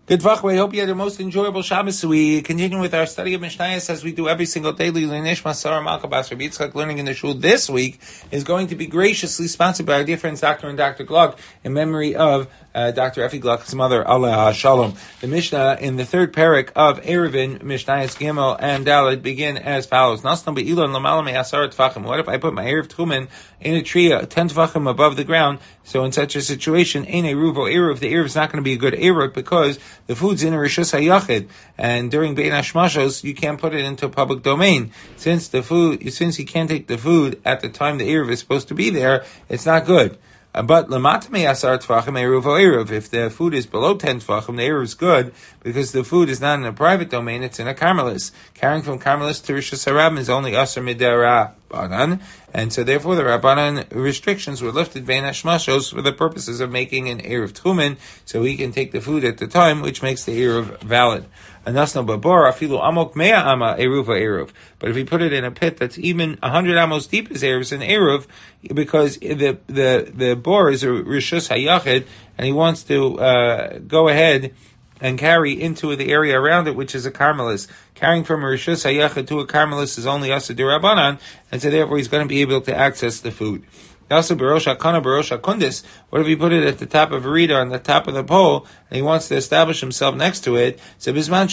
Good Vach, we hope you had the most enjoyable Shabbos. We continue with our study of Mishnayos as we do every single day. Learning in the shul this week is going to be graciously sponsored by our dear friends Dr. and Dr. Gluck in memory of Dr. Effie Gluck's mother, Allah Shalom. The Mishnah in the third parak of Eruvin, Mishnayos Gimel and Dalet begin as follows. What if I put my Erev Tchumen in a tree 10 Tvachim above the ground? So in such a situation, Ein Eruv or Eruv, the Eruv is not going to be a good Eruv because the food's in a Rishus HaYachid, and during Bein HaShmashos, you can't put it into a public domain. Since you can't take the food at the time the Eruv is supposed to be there, it's not good. But Lamatame Asar Tvachim Eruv Eruv. If the food is below 10 Tvachim, the Eruv is good because the food is not in a private domain, it's in a Carmelis. Carrying from Carmelis to Rishus HaRabim is only Asar Midarabanan, and so therefore the Rabbanan restrictions were lifted Bein HaShmashos for the purposes of making an Eruv Tchumen, so he can take the food at the time, which makes the Eruv valid. Anasno babor afilu amok mea ama eruv eruv. But if he put it in a pit that's even 100 amos deep as eruv, an eruv, because the bor is a rishus hayachid, and he wants to go ahead and carry into the area around it, which is a carmelis. Carrying from a rishus hayachid to a carmelis is only asa d'Rabbanan, and so therefore he's going to be able to access the food. Also, what if he put it at the top of a reed or on the top of the pole, and he wants to establish himself next to it? If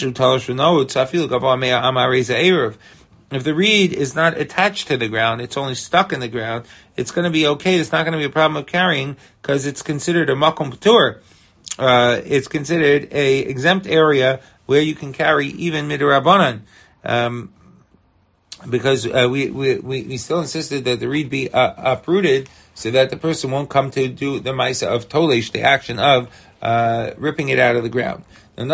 the reed is not attached to the ground, it's only stuck in the ground, it's going to be okay. It's not going to be a problem of carrying because it's considered a makom patur. It's considered a exempt area where you can carry even midrabanan. Because we still insisted that the reed be uprooted so that the person won't come to do the ma'isa of tolesh, the action of ripping it out of the ground.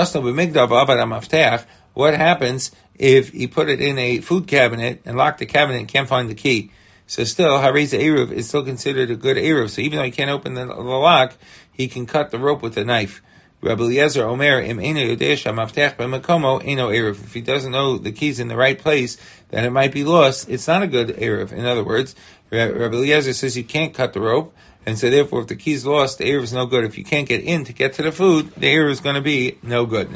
What happens if he put it in a food cabinet and locked the cabinet and can't find the key? So still, Hareza Eruv is still considered a good Eruv. So even though he can't open the lock, he can cut the rope with a knife. Rabbi Eliezer Omer, if he doesn't know the key's in the right place, then it might be lost. It's not a good Eruv. In other words, Rabbi Eliezer says you can't cut the rope, and so therefore if the key's lost, the Eruv is no good. If you can't get in to get to the food, the Eruv is going to be no good.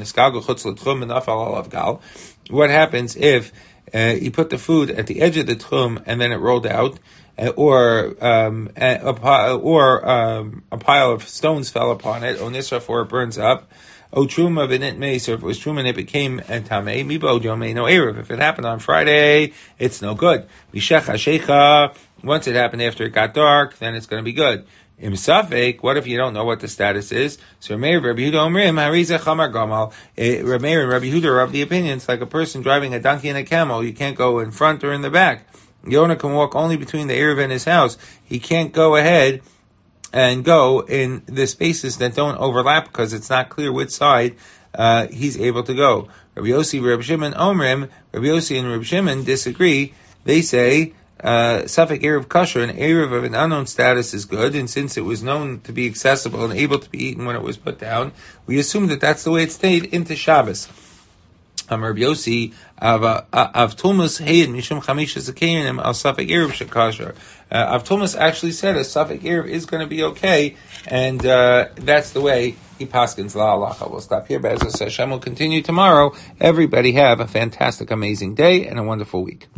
What happens if you put the food at the edge of the tchum and then it rolled out? Or a pile of stones fell upon it, or nisraf, or it burns up. O truma v'nit meis, or if it was truma and it became tamei, mibo yomei no eruv. If it happened on Friday, it's no good. Mishecha shecha. Once it happened after it got dark, then it's going to be good. Im safek, what if you don't know what the status is? So Rameir and Rabbi Yehuda omrim hariza chamar gamal. Rameir and Rabbi Yehuda are of the opinion it's like a person driving a donkey and a camel. You can't go in front or in the back. Yonah can walk only between the Eruv and his house. He can't go ahead and go in the spaces that don't overlap because it's not clear which side he's able to go. Rabbi Yossi, Rabbi Shimon, Omrim, Rabbi Yossi and Rabbi Shimon disagree. They say Safek Eruv Kasher, an Eruv of an unknown status is good, and since it was known to be accessible and able to be eaten when it was put down, we assume that that's the way it stayed into Shabbos. Rabbi Yossi Avtulmus Hayed Mishum Chamisha Zakeinim Al Safek Eruv Shekasher. Avtulmus actually said a Safek Eruv is going to be okay, and that's the way he paskins la halacha. We'll stop here. Be'ezus Hashem will continue tomorrow. Everybody have a fantastic, amazing day and a wonderful week.